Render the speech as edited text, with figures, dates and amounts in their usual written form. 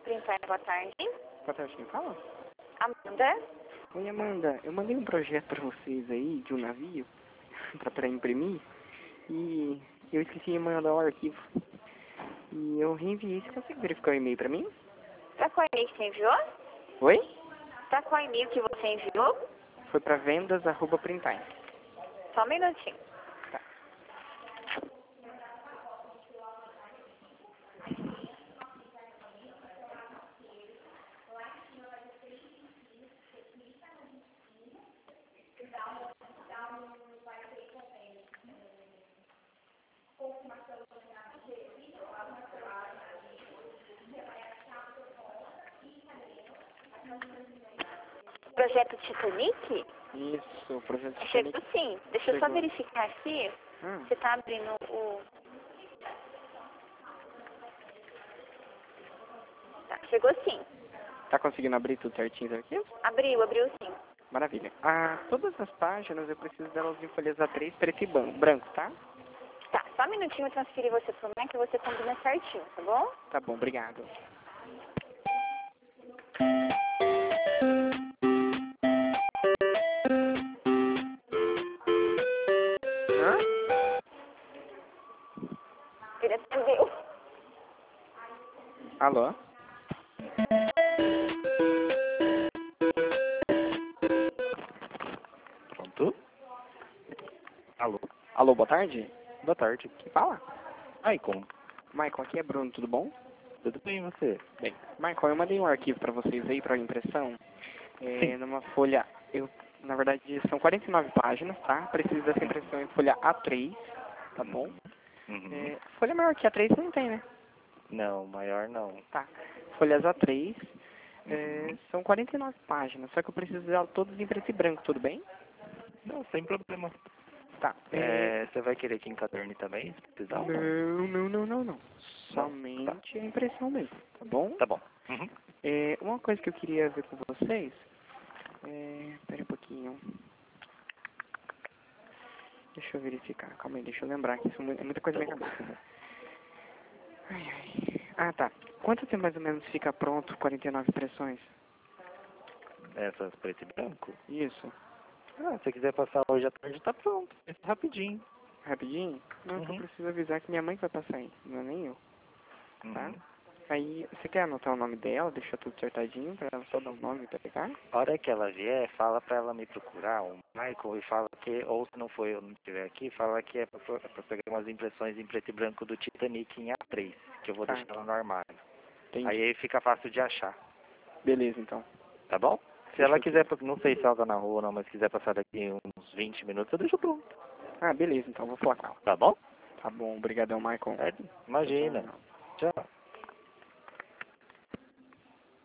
Printar, boa tarde. Boa tarde, quem fala? Amanda? Oi, Amanda. Eu mandei um projeto pra vocês aí, de um navio, pra imprimir, e eu esqueci de mandar o arquivo. E eu reenviei. Você consegue verificar o e-mail pra mim? Pra qual e-mail que você enviou? Oi? Pra qual e-mail que você enviou? Foi pra vendas@printar. Só um minutinho. Tá. Projeto Titanic? Isso, o projeto Chegou Titanic. sim. Deixa eu só Chegou. verificar aqui. Hum. Você tá abrindo o... Tá, chegou sim. Tá conseguindo abrir tudo certinho aqui? Abriu sim. Maravilha. Todas as páginas eu preciso delas em folhas A3, preto e branco, tá? Tá, só um minutinho eu transferi você pro Mac e você combina certinho, tá bom? Tá bom, obrigado. Hã? Ele atendeu. Alô? Pronto? Alô? Alô, boa tarde? Boa tarde. Quem fala? Maicon, Maicon, aqui é Bruno, tudo bom? tudo bem e você? Bem, Maicon, eu mandei um arquivo pra vocês aí pra impressão. Numa folha, na verdade, são 49 páginas, tá? Preciso dessa impressão em folha A3, tá bom? Uhum. Folha maior que A3 você não tem, né? Não, maior não. Tá. Folhas A3, Uhum. são 49 páginas, só que eu preciso delas todas em preto e branco, tudo bem? Não, sem problema. Tá. Você vai querer que encaderne também, se precisar ou não? Não. Não? Tá. Somente a impressão mesmo, tá bom? Tá bom. Uhum. Uma coisa que eu queria ver com vocês, pera um pouquinho. Deixa eu verificar, calma aí, deixa eu lembrar que isso é muita coisa Tá na minha bom. cabeça. Ai. Tá. Quanto tempo mais ou menos fica pronto 49 impressões? Essas preto e branco? Isso. Se você quiser passar hoje à tarde, tá pronto. É rapidinho. Rapidinho? Não, que eu Uhum. preciso avisar que minha mãe que vai passar aí, não é nem eu, tá? Uhum. Aí, você quer anotar o nome dela, deixar tudo acertadinho, pra ela só dar o nome pra pegar? A hora que ela vier, fala pra ela me procurar, o Michael, e fala que, ou se não for eu não estiver aqui, fala que é pra pegar umas impressões em preto e branco do Titanic em A3, que eu vou Tá. deixar ela no armário. Entendi. Aí fica fácil de achar, Beleza, então. tá bom? Se Deixa ela eu quiser, não sei se ela tá na rua ou não, mas quiser passar daqui uns 20 minutos, eu deixo pronto, Beleza, então, vou falar com ela. tá bom? Tá bom, obrigadão, Michael. Imagina. Tchau. Tchau.